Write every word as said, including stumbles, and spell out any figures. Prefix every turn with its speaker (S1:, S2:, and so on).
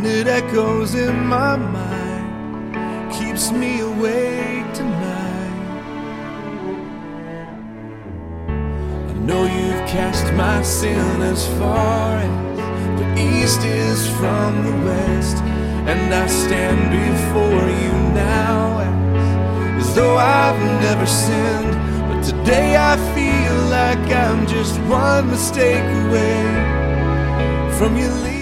S1: and it echoes in my mind, keeps me awake tonight. I know you've cast my sin as far as the east is from the west, and I stand before you now as, as though I've never sinned. But today I feel like I'm just one mistake away from you leaving.